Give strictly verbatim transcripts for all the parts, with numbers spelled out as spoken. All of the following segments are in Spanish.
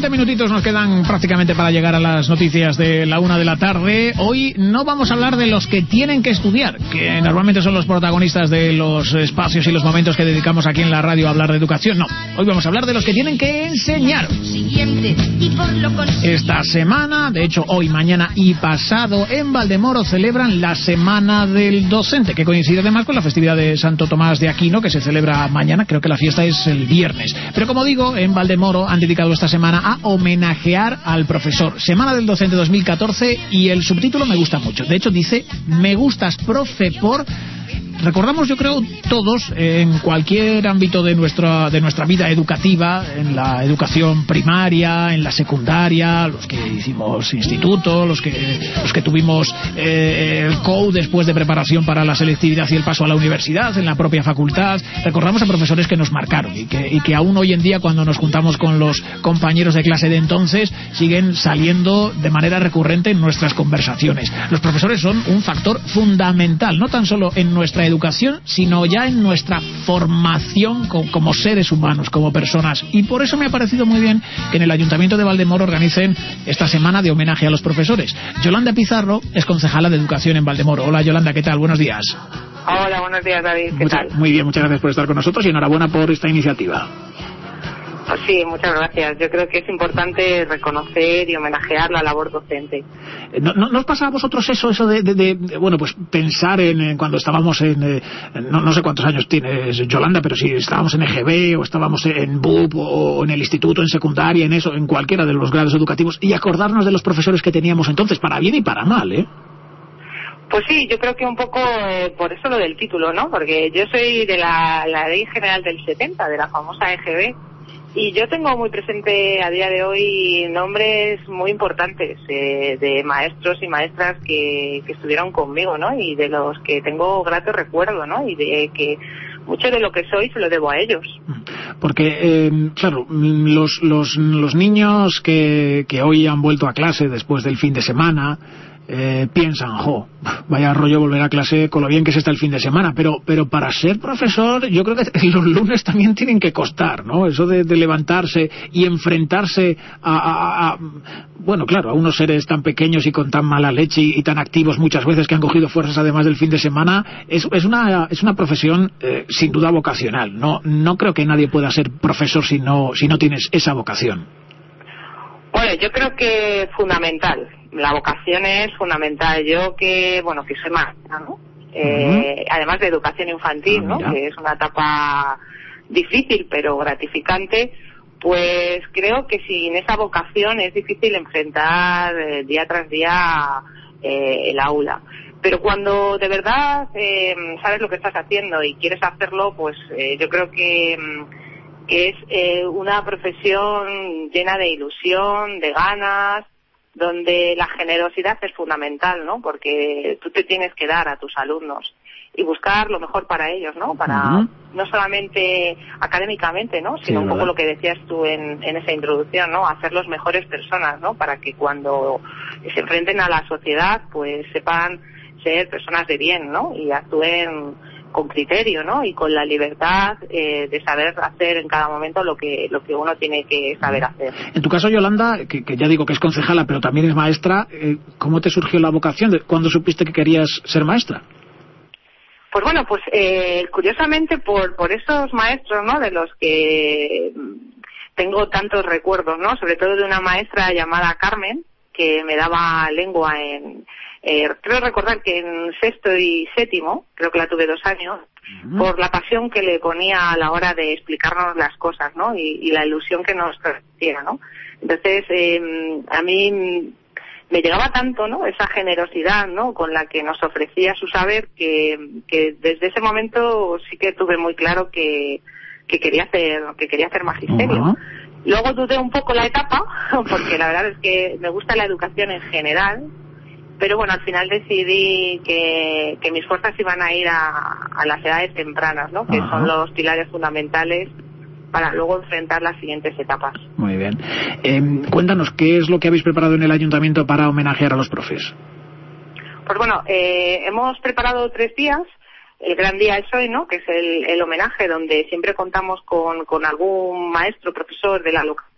veinte minutitos nos quedan prácticamente para llegar a las noticias de la una de la tarde. Hoy no vamos a hablar de los que tienen que estudiar, que normalmente son los protagonistas de los espacios y los momentos que dedicamos aquí en la radio a hablar de educación. No, hoy vamos a hablar de los que tienen que enseñar. Esta semana, de hecho hoy, mañana y pasado, en Valdemoro celebran la Semana del Docente, que coincide además con la festividad de Santo Tomás de Aquino, que se celebra mañana. Creo que la fiesta es el viernes. Pero como digo, en Valdemoro han dedicado esta semana a homenajear al profesor. Semana del Docente dos mil catorce, y el subtítulo me gusta mucho. De hecho dice: me gustas, profe, por... Recordamos, yo creo, todos, en cualquier ámbito de nuestra de nuestra vida educativa, en la educación primaria, en la secundaria, los que hicimos instituto, los que los que tuvimos eh, el C O U después de preparación para la selectividad y el paso a la universidad, en la propia facultad, recordamos a profesores que nos marcaron y que, y que aún hoy en día, cuando nos juntamos con los compañeros de clase de entonces, siguen saliendo de manera recurrente en nuestras conversaciones. Los profesores son un factor fundamental, no tan solo en nuestra educación, sino ya en nuestra formación como, como seres humanos, como personas. Y por eso me ha parecido muy bien que en el Ayuntamiento de Valdemoro organicen esta semana de homenaje a los profesores. Yolanda Pizarro es concejala de Educación en Valdemoro. Hola, Yolanda, ¿qué tal? Buenos días. Hola, buenos días, David. ¿Qué Mucha, tal? Muy bien, muchas gracias por estar con nosotros y enhorabuena por esta iniciativa. Sí, muchas gracias. Yo creo que es importante reconocer y homenajear la labor docente. ¿No, no, ¿no os pasa a vosotros eso, eso de, de, de, de bueno, pues pensar en, en cuando estábamos en, eh, no, no sé cuántos años tienes, Yolanda, pero si estábamos en E G B o estábamos en B U P o en el instituto, en secundaria, en eso, en cualquiera de los grados educativos, y acordarnos de los profesores que teníamos entonces, para bien y para mal, ¿eh? Pues sí, yo creo que un poco eh, por eso lo del título, ¿no? Porque yo soy de la, la Ley General del setenta, de la famosa E G B. Y yo tengo muy presente a día de hoy nombres muy importantes eh, de maestros y maestras que, que estuvieron conmigo, ¿no? Y de los que tengo grato recuerdo, ¿no? Y de que mucho de lo que soy se lo debo a ellos. Porque, eh, claro, los, los, los niños que, que hoy han vuelto a clase después del fin de semana... Eh, piensan, jo, vaya rollo volver a clase con lo bien que se está el fin de semana, pero pero para ser profesor yo creo que los lunes también tienen que costar, ¿no? Eso de, de levantarse y enfrentarse a, a, a, bueno, claro, a unos seres tan pequeños y con tan mala leche y, y tan activos muchas veces, que han cogido fuerzas además del fin de semana. Es, es una es una profesión eh, sin duda vocacional. No no creo que nadie pueda ser profesor si no si no tienes esa vocación. Bueno, yo creo que fundamental. La vocación es fundamental. Yo que, bueno, que soy maestra, ¿no? Eh, uh-huh. Además de educación infantil, ah, ¿no? Que es una etapa difícil pero gratificante, pues creo que sin esa vocación es difícil enfrentar eh, día tras día eh, el aula. Pero cuando de verdad eh, sabes lo que estás haciendo y quieres hacerlo, pues eh, yo creo que... que es eh, una profesión llena de ilusión, de ganas, donde la generosidad es fundamental, ¿no? Porque tú te tienes que dar a tus alumnos y buscar lo mejor para ellos, ¿no? Para uh-huh. no solamente académicamente, ¿no? Sino sí, un poco ¿verdad? Lo que decías tú en, en esa introducción, ¿no? Hacerlos mejores personas, ¿no? Para que cuando se enfrenten a la sociedad, pues sepan ser personas de bien, ¿no? Y actúen con criterio, ¿no? Y con la libertad eh, de saber hacer en cada momento lo que lo que uno tiene que saber hacer. En tu caso, Yolanda, que, que ya digo que es concejala, pero también es maestra, eh, ¿cómo te surgió la vocación? ¿Cuándo supiste que querías ser maestra? Pues bueno, pues eh, curiosamente por por esos maestros, ¿no? De los que tengo tantos recuerdos, ¿no? Sobre todo de una maestra llamada Carmen, que me daba lengua en... Eh, creo recordar que en sexto y séptimo, creo que la tuve dos años, uh-huh. por la pasión que le ponía a la hora de explicarnos las cosas, ¿no? Y, y la ilusión que nos transmitía, ¿no? Entonces, eh, a mí me llegaba tanto, ¿no? Esa generosidad, ¿no? Con la que nos ofrecía su saber, que, que desde ese momento sí que tuve muy claro que, que quería hacer, que quería hacer magisterio. Uh-huh. Luego dudé un poco la etapa, porque la verdad es que me gusta la educación en general. Pero bueno, al final decidí que, que mis fuerzas iban a ir a, a las edades tempranas, ¿no? Que Ajá. son los pilares fundamentales para luego enfrentar las siguientes etapas. Muy bien. Eh, cuéntanos, ¿qué es lo que habéis preparado en el ayuntamiento para homenajear a los profes? Pues bueno, eh, hemos preparado tres días. El gran día es hoy, ¿no? Que es el, el homenaje, donde siempre contamos con, con algún maestro, profesor de la localidad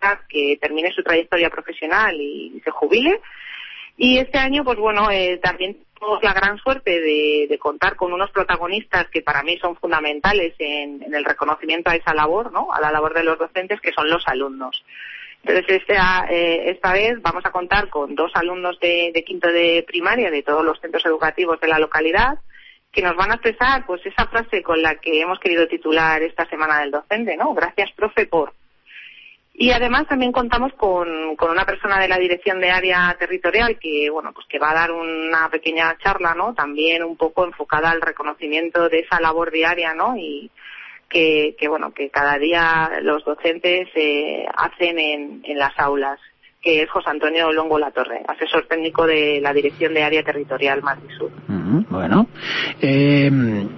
que termine su trayectoria profesional y se jubile. Y este año, pues bueno, eh, también tenemos la gran suerte de, de contar con unos protagonistas que para mí son fundamentales en, en el reconocimiento a esa labor, ¿no? A la labor de los docentes, que son los alumnos. Entonces, esta, eh, esta vez vamos a contar con dos alumnos de, de quinto de primaria de todos los centros educativos de la localidad, que nos van a expresar pues esa frase con la que hemos querido titular esta Semana del Docente, ¿no? Gracias, profe, por... Y además también contamos con, con una persona de la dirección de área territorial que, bueno, pues que va a dar una pequeña charla, ¿no? También un poco enfocada al reconocimiento de esa labor diaria, ¿no? Y que, que bueno, que cada día los docentes eh, hacen en, en las aulas, que es José Antonio Longo Latorre, asesor técnico de la dirección de área territorial Madrid Sur. Uh-huh, bueno, eh...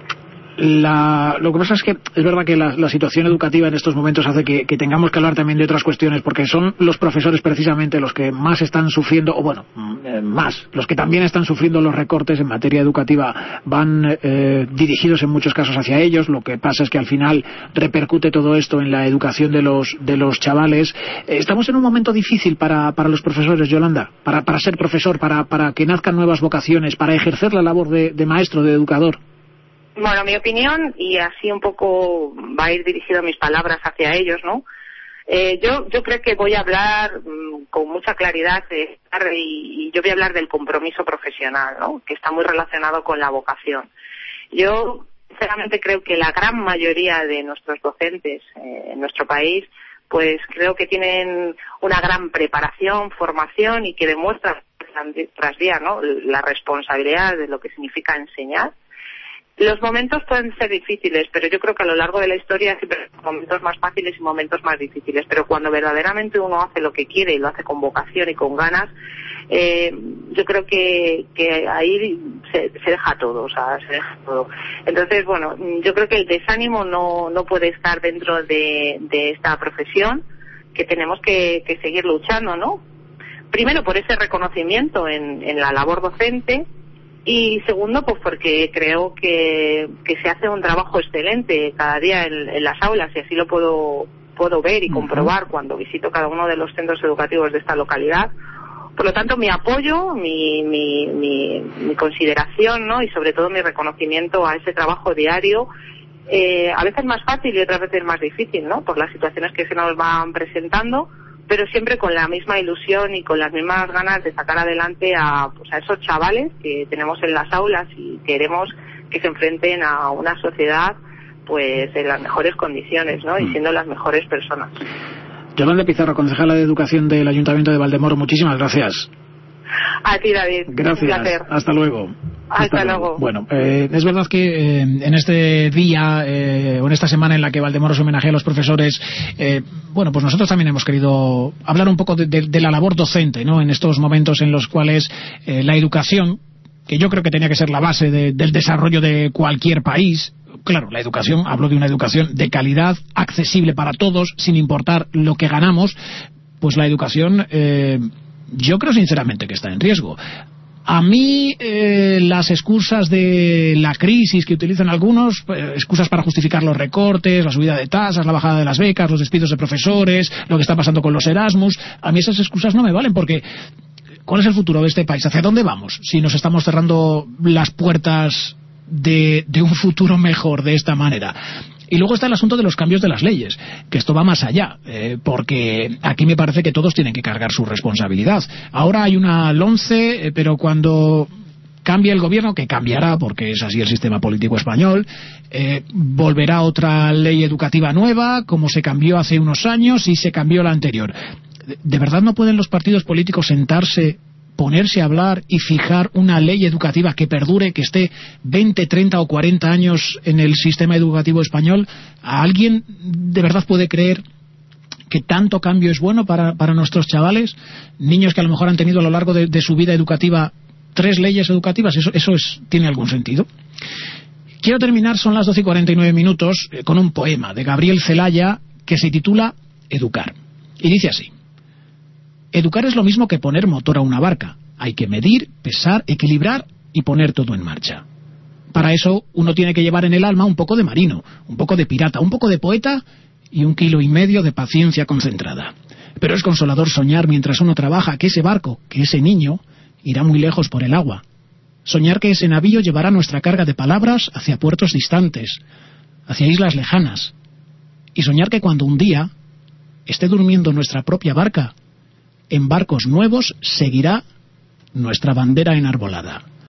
La, lo que pasa es que es verdad que la, la situación educativa en estos momentos hace que, que tengamos que hablar también de otras cuestiones, porque son los profesores precisamente los que más están sufriendo, o bueno, eh, más, los que también están sufriendo los recortes en materia educativa van eh, dirigidos en muchos casos hacia ellos. Lo que pasa es que al final repercute todo esto en la educación de los de los chavales. Eh, estamos en un momento difícil para, para los profesores, Yolanda, para, para ser profesor, para, para que nazcan nuevas vocaciones, para ejercer la labor de, de maestro, de educador. Bueno, mi opinión, y así un poco va a ir dirigido mis palabras hacia ellos, ¿no? Eh, yo, yo creo que voy a hablar mmm, con mucha claridad de, y, y yo voy a hablar del compromiso profesional, ¿no? Que está muy relacionado con la vocación. Yo, sinceramente, creo que la gran mayoría de nuestros docentes eh, en nuestro país, pues creo que tienen una gran preparación, formación y que demuestran tras día, ¿no? La responsabilidad de lo que significa enseñar. Los momentos pueden ser difíciles, pero yo creo que a lo largo de la historia siempre hay momentos más fáciles y momentos más difíciles. Pero cuando verdaderamente uno hace lo que quiere y lo hace con vocación y con ganas, eh, yo creo que, que ahí se, se deja todo, o sea, se deja todo. Entonces, bueno, yo creo que el desánimo no, no puede estar dentro de, de esta profesión, que tenemos que, que seguir luchando, ¿no? Primero por ese reconocimiento en, en la labor docente. Y segundo, pues porque creo que, que se hace un trabajo excelente cada día en, en las aulas, y así lo puedo puedo ver y comprobar uh-huh. cuando visito cada uno de los centros educativos de esta localidad. Por lo tanto, mi apoyo, mi, mi, mi, mi consideración, ¿no? Y sobre todo mi reconocimiento a ese trabajo diario, eh, a veces más fácil y otras veces más difícil, ¿no? Por las situaciones que se nos van presentando, pero siempre con la misma ilusión y con las mismas ganas de sacar adelante a, pues a esos chavales que tenemos en las aulas y queremos que se enfrenten a una sociedad pues en las mejores condiciones, ¿no? Y siendo las mejores personas. Yolanda Pizarro, concejala de Educación del Ayuntamiento de Valdemoro, muchísimas gracias. A ti, David. Gracias. Un placer. Hasta luego. Hasta, Hasta luego. luego. Bueno, eh, es verdad que eh, en este día eh, o en esta semana en la que Valdemoro se homenajea a los profesores, eh, bueno, pues nosotros también hemos querido hablar un poco de, de, de la labor docente, ¿no? En estos momentos en los cuales eh, la educación, que yo creo que tenía que ser la base de, del desarrollo de cualquier país. Claro, la educación, hablo de una educación de calidad, accesible para todos, sin importar lo que ganamos, pues la educación, eh, yo creo sinceramente que está en riesgo. A mí eh, las excusas de la crisis que utilizan algunos, eh, excusas para justificar los recortes, la subida de tasas, la bajada de las becas, los despidos de profesores, lo que está pasando con los Erasmus, a mí esas excusas no me valen, porque ¿cuál es el futuro de este país? ¿Hacia dónde vamos si nos estamos cerrando las puertas de, de un futuro mejor de esta manera? Y luego está el asunto de los cambios de las leyes, que esto va más allá, eh, porque aquí me parece que todos tienen que cargar su responsabilidad. Ahora hay una LOMCE, eh, pero cuando cambie el gobierno, que cambiará porque es así el sistema político español, eh, volverá otra ley educativa nueva, como se cambió hace unos años y se cambió la anterior. ¿De verdad no pueden los partidos políticos sentarse, ponerse a hablar y fijar una ley educativa que perdure, que esté veinte, treinta o cuarenta años en el sistema educativo español? ¿A alguien de verdad puede creer que tanto cambio es bueno para, para nuestros chavales? Niños que a lo mejor han tenido a lo largo de, de su vida educativa tres leyes educativas, ¿eso, eso es, tiene algún sentido? Quiero terminar, son las doce y cuarenta y nueve minutos, eh, con un poema de Gabriel Celaya que se titula Educar. Y dice así: educar es lo mismo que poner motor a una barca. Hay que medir, pesar, equilibrar y poner todo en marcha. Para eso uno tiene que llevar en el alma un poco de marino, un poco de pirata, un poco de poeta y un kilo y medio de paciencia concentrada. Pero es consolador soñar mientras uno trabaja que ese barco, que ese niño, irá muy lejos por el agua. Soñar que ese navío llevará nuestra carga de palabras hacia puertos distantes, hacia islas lejanas. Y soñar que cuando un día esté durmiendo nuestra propia barca, en barcos nuevos seguirá nuestra bandera enarbolada.